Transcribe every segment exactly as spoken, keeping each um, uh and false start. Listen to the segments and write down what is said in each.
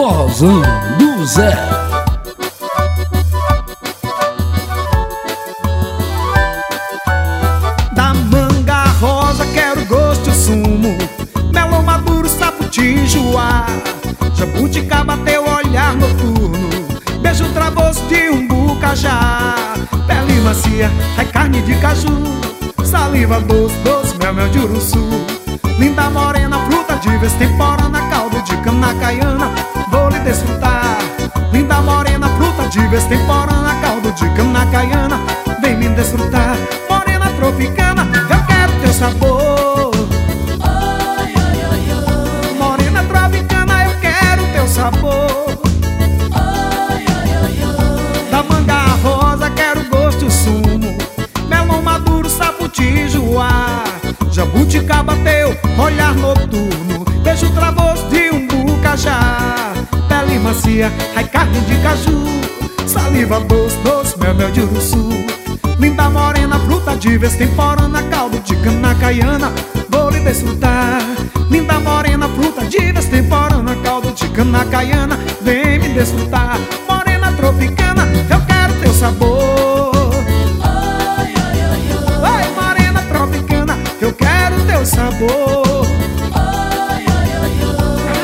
Forrozão do Zé. Da manga rosa quero gosto e sumo, melão maduro, saputi, joá, jabuticaba teu olhar noturno, beijo travoso de umbu, cajá, pele macia, ai carne de caju, saliva doce, doce, mel, mel de uruçu, linda morena, fruta de vez temporana, caldo de cana caiana, vou lhe desfrutar. Linda morena, fruta de vez temporana, caldo de cana caiana, vem me desfrutar. Morena tropicana, eu quero teu sabor. Ai, ai, ai, ai. Morena tropicana, eu quero teu sabor. Ai, ai, ai, ai. Da manga rosa quero gosto e sumo, melão maduro, saputi, joá, jabuticaba teu olhar noturno, beijo travoso de umbu, cajá, pele macia, ai carne de caju, saliva doce, doce, mel, mel de uruçu, linda morena, fruta de vez temporana, caldo de cana caiana, vou lhe desfrutar. Linda morena, fruta de vez temporana, caldo de cana caiana, vem me desfrutar. Morena tropicana, eu quero teu sabor. Ai, ai, ai, ai. Vai, morena tropicana, eu quero teu sabor. Ai, ai, ai, ai.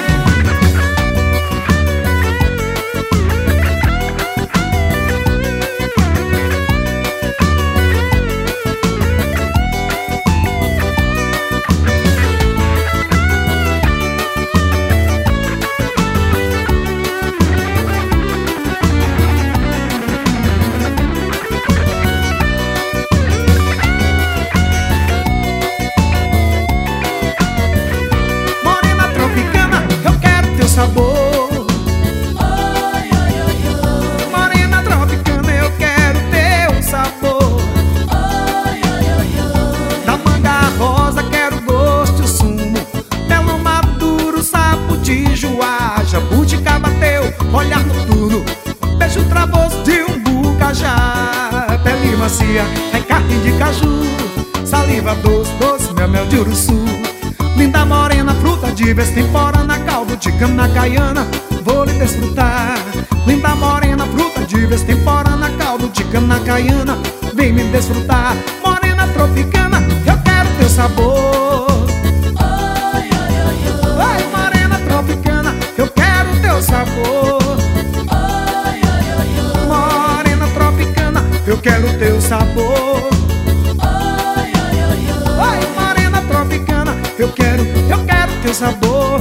Morena tropicana, eu quero teu sabor. Ai, ai, ai, ai. Morena tropicana, eu quero teu sabor. Ai, ai, ai, ai. Da manga rosa quero gosto e sumo, melão maduro, saputi, joá, jabuticaba teu olhar noturno, beijo travoso de umbu, cajá, pele macia, ai carne de caju, saliva doce, doce, mel, mel de uruçu, linda morena, fruta de vez temporana, caldo de cana caiana, vou lhe desfrutar. Linda morena, fruta de vez temporana, caldo de cana caiana, vem me desfrutar. Morena tropicana, eu quero teu sabor. Ai, ai, ai, ai. Vai, morena tropicana, eu quero teu sabor. Ai, ai, ai, ai. Morena tropicana, eu quero teu sabor. Ai, ai, ai, ai. Vai, morena tropicana, eu quero, eu quero teu sabor.